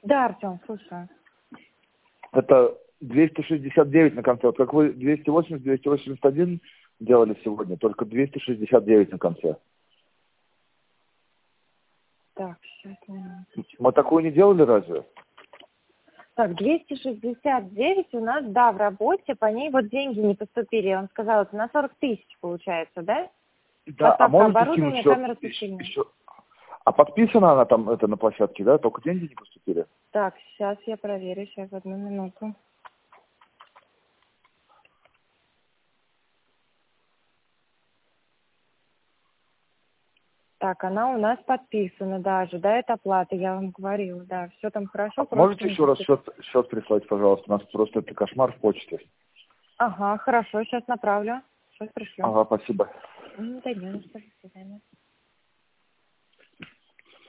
Да, Артем, слушаю. Это 269 на конце. Вот как вы 280, 281 делали сегодня, только 269 на конце. Так, сейчас минуточку. Мы такую не делали разве? Так, 269 у нас, да, в работе, по ней вот деньги не поступили. Он сказал, это на 40 тысяч получается, да? Да, а Поставка можете скинуть оборудования, счет камера освещения. еще? А подписана она там это на площадке, да? Только деньги не поступили? Так, сейчас я проверю, сейчас одну минуту. Так, она у нас подписана, да, ожидает оплаты, я вам говорила, да, все там хорошо. Можете еще раз счет прислать, пожалуйста? У нас просто это кошмар в почте. Ага, хорошо, сейчас направлю. Сейчас пришлю. Ага, спасибо. Да, не, ну что, до свидания.